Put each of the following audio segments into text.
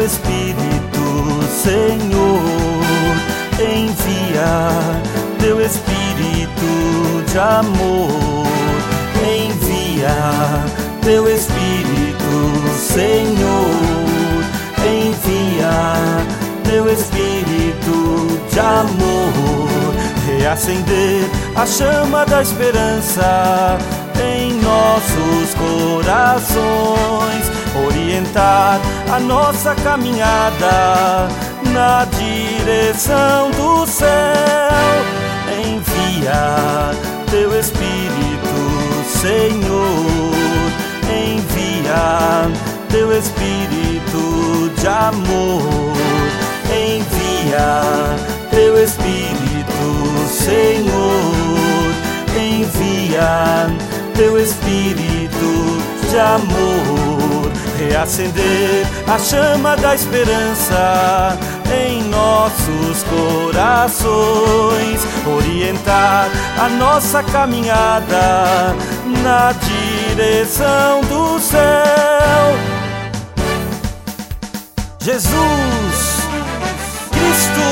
Teu Espírito, Senhor, envia Teu Espírito de amor, envia Teu Espírito, Senhor, envia Teu Espírito de amor, reacender a chama da esperança em nossos corações, orientar a nossa caminhada na direção do céu. Envia Teu Espírito, Senhor, envia Teu Espírito de amor, envia Teu Espírito, Senhor, envia Teu Espírito de amor, reacender a chama da esperança em nossos corações, orientar a nossa caminhada na direção do céu. Jesus Cristo,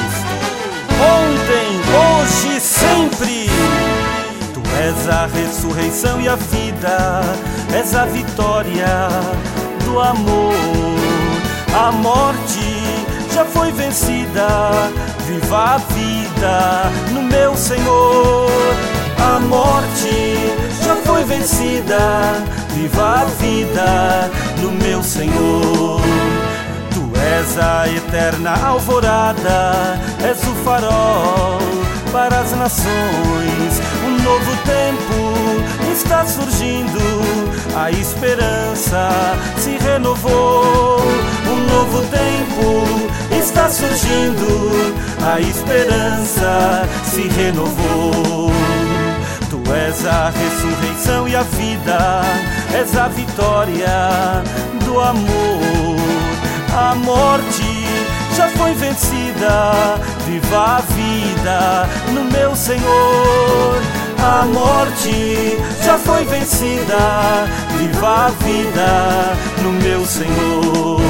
ontem, hoje, sempre. Tu és a ressurreição e a vida, és a vitória do amor. A morte já foi vencida, viva a vida no meu Senhor. A morte já foi vencida, viva a vida no meu Senhor. Tu és a eterna alvorada, és o farol para as nações. Um novo tempo está surgindo, a esperança se renovou. Um novo tempo está surgindo, a esperança se renovou. Tu és a ressurreição e a vida, és a vitória do amor. A morte já foi vencida, viva a vida no meu Senhor. A morte já foi vencida, viva a vida no meu Senhor.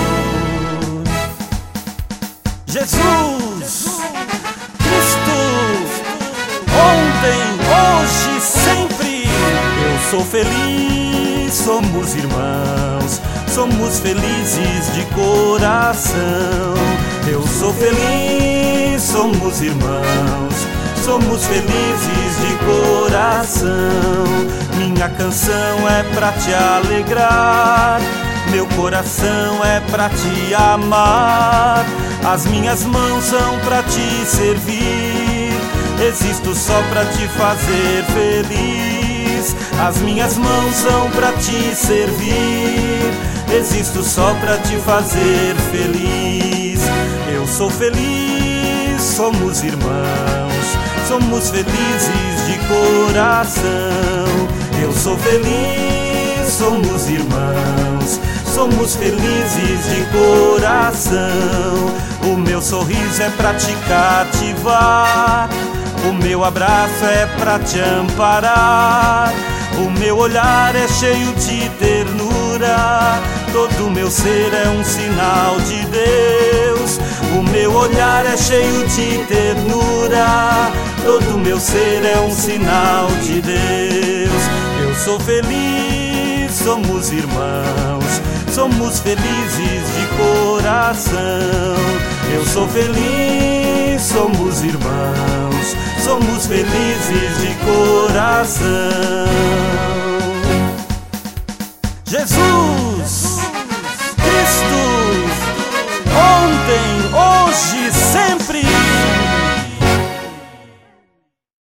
Jesus Cristo, ontem, hoje, sempre. Eu sou feliz, somos irmãos, somos felizes de coração. Eu sou feliz, somos irmãos, somos felizes de coração. Minha canção é pra te alegrar, meu coração é pra te amar. As minhas mãos são pra te servir, existo só pra te fazer feliz. As minhas mãos são pra te servir, existo só pra te fazer feliz. Eu sou feliz, somos irmãos, somos felizes de coração. Eu sou feliz, somos irmãos, somos felizes de coração. O meu sorriso é pra te cativar, o meu abraço é pra te amparar. O meu olhar é cheio de ternura, todo o meu ser é um sinal de Deus. O meu olhar é cheio de ternura, todo o meu ser é um sinal de Deus. Eu sou feliz, somos irmãos, somos felizes de coração. Eu sou feliz, somos irmãos, somos felizes de coração. Jesus